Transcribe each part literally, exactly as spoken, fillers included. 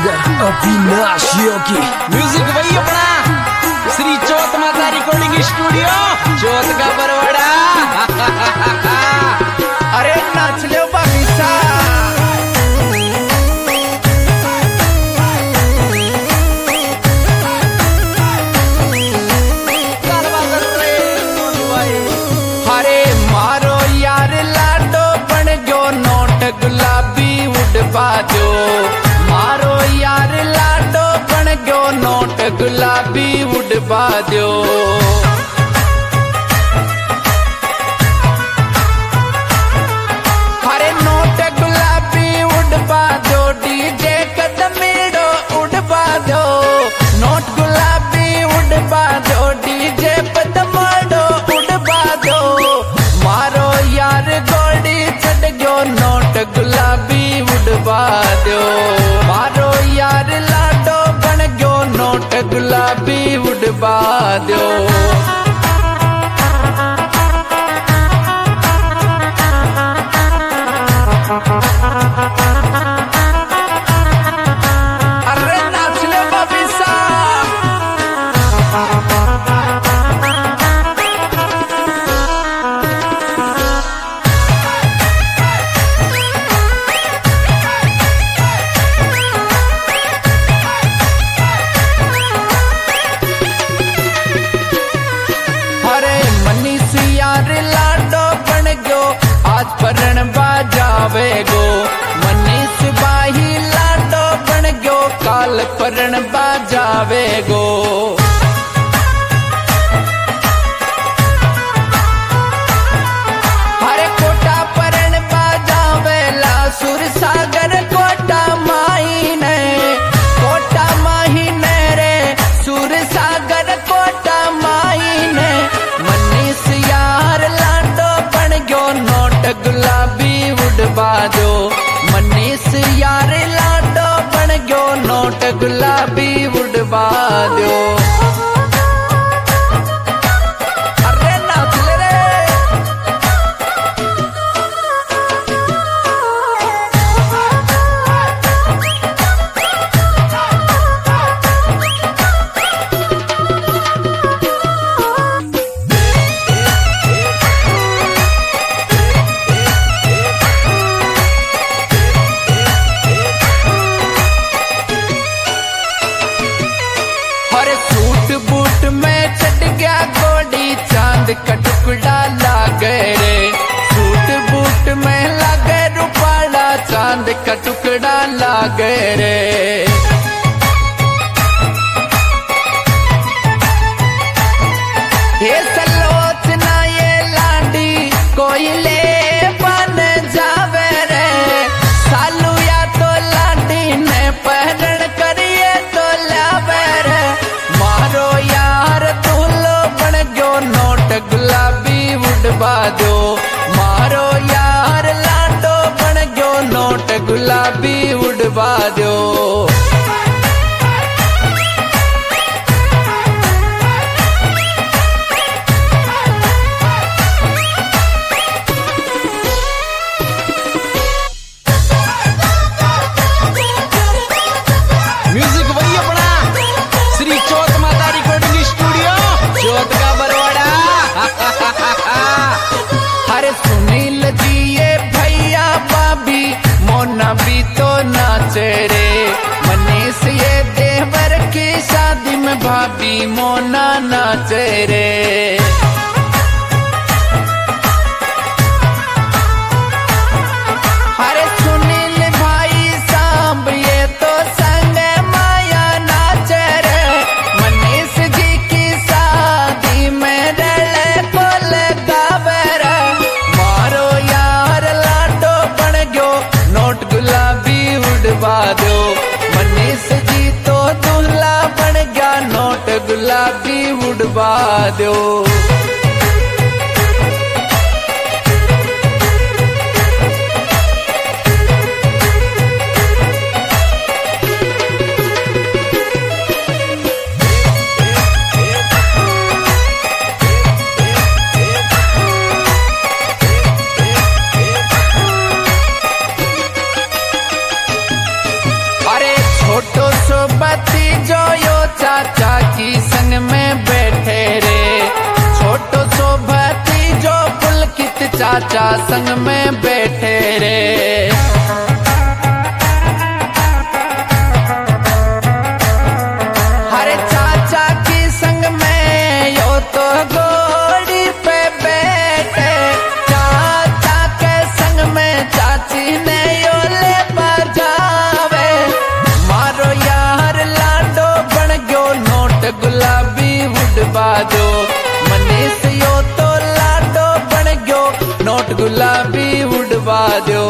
Singer Avinash योगी। Music वही अपना श्री चौथ माता रिकॉर्डिंग स्टूडियो चौथ का बरवाड़ा। अरे नाच लो बाबीसा। अरे मारो यार लाडो बन गयो नोट गुलाबी उड़वा दो। मारो यार लाडो बन गयो नोट गुलाबी उड़वा दो। अरे नोट गुलाबी उड़वा दो डीजे कदमीड़ो उड़वा दो। नोट गुलाबी उड़वा दो डीजे कदमीड़ो उड़वा दो। मारो यार गोड़ी चढ़ गयो नोट गुलाबी उड़वा दो। मारो यार लाडो बन गयो नोट गुलाबी उड़वा दो। अरे नाच ले बाबीसा। अरे मनीष यार लाडो बन गयो आज परण बाजावे गो। मनीष बाही लाडो बन गयो काल परण बाजावे गो। अरे कोटा परण बाजावेला सुर सागर कोटा माही ने। कोटा माही ने रे सुर सागर कोटा माही ने। मनीष यार लाडो बन गयो नोट गुलाबी उड़वा दो। मनीष यार लाडो बन गयो नोट गुलाबी उड़वा दो। अरे नाच ले रे। अरे सूट बूट में चढ़ गया गोड़ी चांद का टुकड़ा लागे रे। सूट बूट में लागे रुपाला चांद का टुकड़ा लागे रे। ये सलोचना ये लाडी कोई ले बन जावे रे। सालू या तो लाडी ने पहरण करिए तो लावे रे। मारो यार दूल्हो बन गयो नोट गुलाबी उड़वा दो। मारो यार लाडो बन गयो नोट गुलाबी उड़वा दो। म्यूजिक वही अपना श्री चौथ माता रिकॉर्डिंग स्टूडियो चौथ का बरवाड़ा। अरे सुनील जी ये भैया भाभी मोना भी तो नाचे रे। मनीष ये देवर की शादी में भाभी मोना नाचे रे। अरे सुनील भाई सांब ये तो संग माया नाचे रे। मनीष जी की शादी में रले बोल गावे रे। मारो यार लाडो बन गयो नोट गुलाबी उड़वा दो। मनीष जी तो दूल्हा बन गया नोट गुलाबी उड़वा दो। छोटो बत्ती जो यो चाचा की संग में बैठे रे। छोटो सो बत्ती जो पुलकित चाचा संग में बैठे रे। हरे चाचा की संग में यो तो घोड़ी पे बैठे। चाचा के संग में चाची ने यो ले बजावे। मारो यार लाडो बन गयो नोट गुलाबी उड़वा दो। मनीष यो तो लाडो बन गयो नोट गुलाबी उड़वा दो।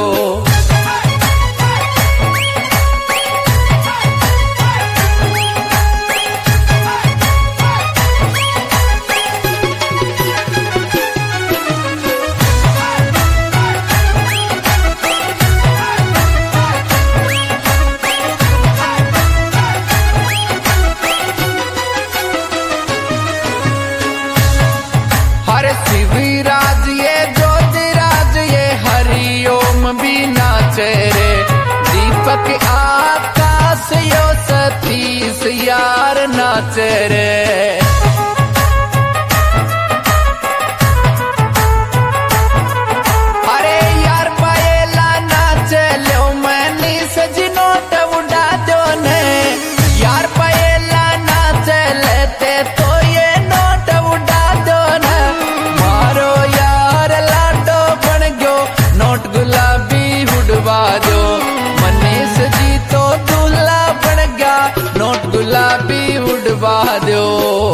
शिवराज ये ज्योतिराज ये हरिओम भी नाचे रे। दीपक आकाश यो सतीश यार नाचे रे। अरे यार पायला नाचे लो मैंने सजी नोट उड़ा दो ने। यार पायला नाचे लेते तो ये नोट उड़ा दो ने। मारो यार लाडो बन गयो नोट गुलाबी उड़वा दो। मनीष जी तो दूल्हा बन गया नोट गुलाबी उड़वा दो।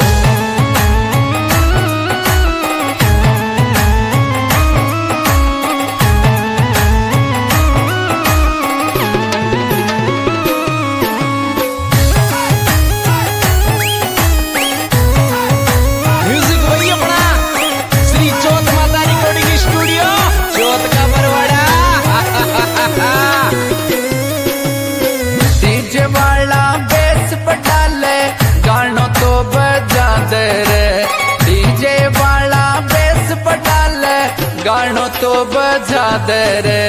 डीजे वाला बेस बजा ले गानों तो बजा दे रे। डीजे वाला बेस बजा ले गानों तो बजा दे रे।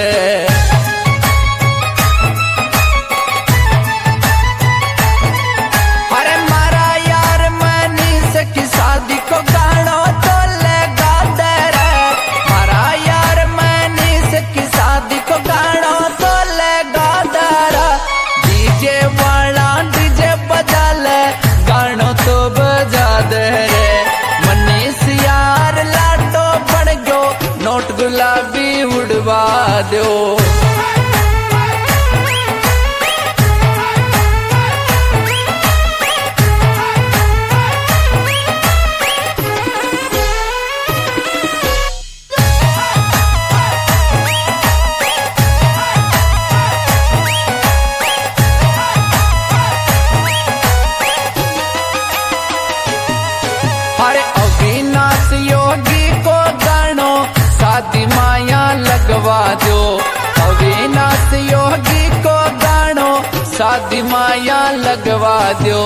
अरे मारा यार मनीष की शादी को गानों तो लगा दे रे। मारा यार मनीष की शादी को गानों तो लगा दे रे। डीजे वाला डीजे बजा ले गानों तो बजा दे रे। मनीष यार लाडो बन गयो नोट गुलाबी उड़वा दो। अरे अविनाश योगी को गानो शादी माया लगवा दो। अविनाश योगी को गानो शादी माया लगवा दो।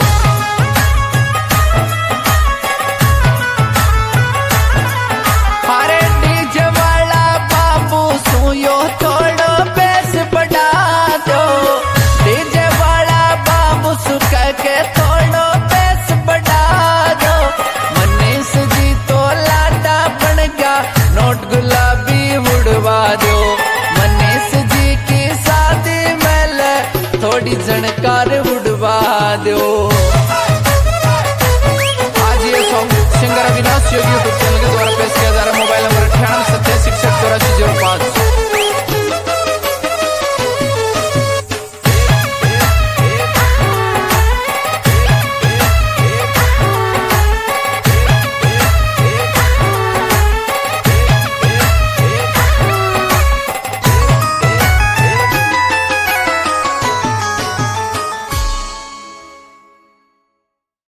अरे डीजे वाला बाबू सुयो थोड़ो बेस बढ़ा दो। डीजे वाला बाबू सु कह के थोड़ो बेस बढ़ा दो। मनीष जी तो लाडा बन गया नोट गुलाबी उड़वा दो। मनीष जी की शादी में ले थोड़ी झनकार उड़वा दो। आज ये सॉन्ग सिंगर अविनाश योगी को